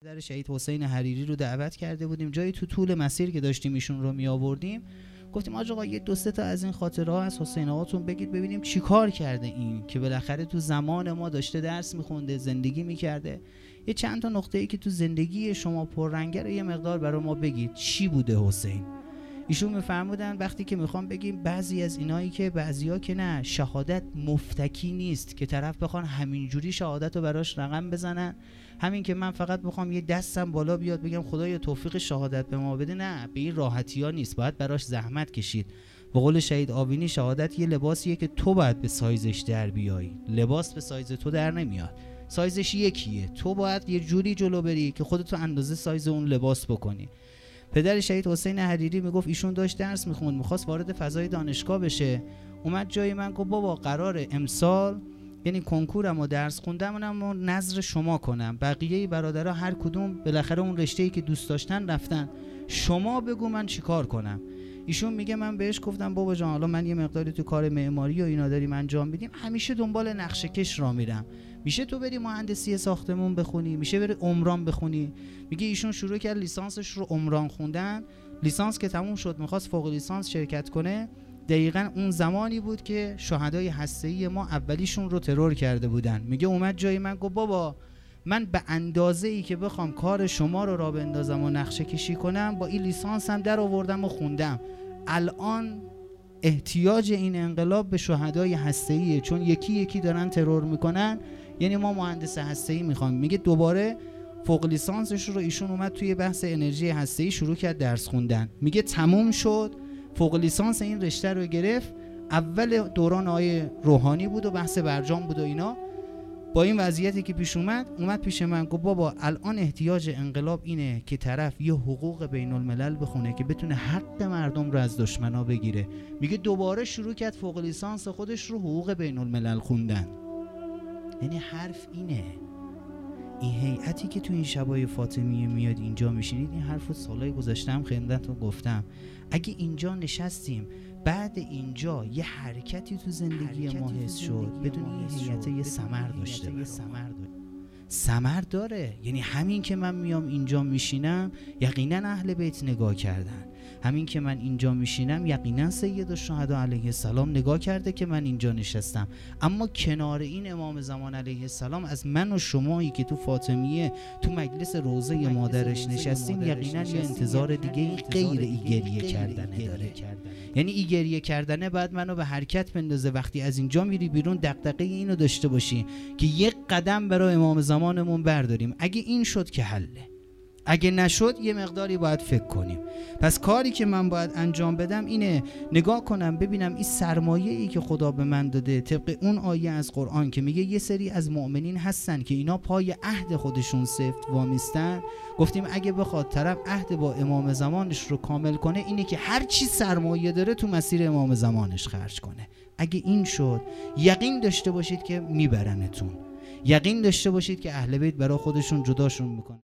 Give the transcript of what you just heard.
پدر شهید حسین حریری رو دعوت کرده بودیم. جایی تو طول مسیر که داشتیم ایشون رو می آوردیم گفتیم آقا یه 2-3 تا از این خاطره ها از حسین آقاتون بگید ببینیم چی کار کرده این که بالاخره تو زمان ما داشته درس میخونده، زندگی میکرده. یه چند تا نقطه ای که تو زندگی شما پررنگه رو یه مقدار برای ما بگید چی بوده حسین. ایشون میفرمودن وقتی که میخوام بگیم بعضی از اینایی که بعضیا که نه، شهادت مفتکی نیست که طرف بخوان همینجوری شهادت رو براش رقم بزنن، همین که من فقط بخوام یه دستم بالا بیاد بگم خدایا توفیق شهادت به ما بده، نه، به این راحتی ها نیست، باید براش زحمت کشید. به قول شهید آوینی شهادت یه لباسیه که تو باید به سایزش در بیایی، لباس به سایز تو در نمیاد، سایزش یکیه، تو باید یه جوری جلو بری که خودتو اندازه سایز اون لباس بکنی. پدر شهید حسین حریری میگفت ایشون داشت درس میخوند، میخواست وارد فضای دانشگاه بشه، اومد جای من گفت بابا قراره امسال یعنی کنکورم و درس خوندمونم و نظر شما کنم، بقیه برادرها هر کدوم بالاخره اون رشته‌ای که دوست داشتن رفتن، شما بگو من چیکار کنم. ایشون میگه من بهش گفتم بابا جان حالا من یه مقداری تو کار معماری و اینا داریم انجام میدیم، همیشه دنبال نقشه کش را میرم، میشه تو بری مهندسی ساختمون بخونی، میشه بری عمران بخونی. میگه ایشون شروع کرد لیسانسش رو عمران خوندن، لیسانس که تموم شد میخواست فوق لیسانس شرکت کنه، دقیقاً اون زمانی بود که شهدای هسته‌ای ما اولیشون رو ترور کرده بودن. میگه اومد جای من گفت بابا من به اندازه‌ای که بخوام کار شما رو راه بندازم و نقشه کشی کنم با این لیسانسم در آوردم و خوندم، الان احتیاج این انقلاب به شهدای هسته‌ایه، چون یکی یکی دارن ترور میکنن، یعنی ما مهندس هسته‌ای میخوام. میگه دوباره فوق لیسانسش رو ایشون اومد توی بحث انرژی هسته‌ای شروع کرد درس خوندن. میگه تموم شد فوق لیسانس این رشته رو گرفت، اول دوران آقای روحانی بود و بحث برجام بود و اینا. با این وضعیتی که پیش اومد پیش من گفت بابا الان احتیاج انقلاب اینه که طرف یه حقوق بین الملل بخونه که بتونه حق مردم رو از دشمنا بگیره. میگه دوباره شروع کرد فوق لیسانس خودش رو حقوق بین الملل خوندن. یعنی حرف اینه، این هیئتی که تو این شبای فاطمیه میاد اینجا میشینید، این حرفو سالای گذشته هم خدمتتون گفتم، اگه اینجا نشستیم بعد اینجا یه حرکتی تو زندگی ما حس شد، بدون این هیئت یه ثمر داشته، ثمر داره. یعنی همین که من میام اینجا میشینم یقینا اهل بیت نگاه کردن، همین که من اینجا میشینم یقینا سید الشهدا علیه السلام نگاه کرده که من اینجا نشستم. اما کنار این امام زمان علیه السلام از من و شمایی که تو فاطمیه تو مجلس روضه مادرش نشستیم یقینا یه انتظار دیگه غیر ای گریه کردنه داره. یعنی ای گریه کردنه بعد منو به حرکت بندازه، وقتی از اینجا میری بیرون دغدغه اینو داشته باشی که یک قدم برای امام زمانمون برداریم. اگه این شد که حله، اگه نشد یه مقداری باید فکر کنیم. پس کاری که من باید انجام بدم اینه نگاه کنم ببینم این سرمایه‌ای که خدا به من داده، طبق اون آیه از قرآن که میگه یه سری از مؤمنین هستن که اینا پای عهد خودشون سفت وامیستن، گفتیم اگه بخواد طرف عهد با امام زمانش رو کامل کنه اینه که هر چی سرمایه داره تو مسیر امام زمانش خرج کنه. اگه این شد یقین داشته باشید که میبرنتون، یقین داشته باشید که اهل بیت برای خودشون جداشون میکنه.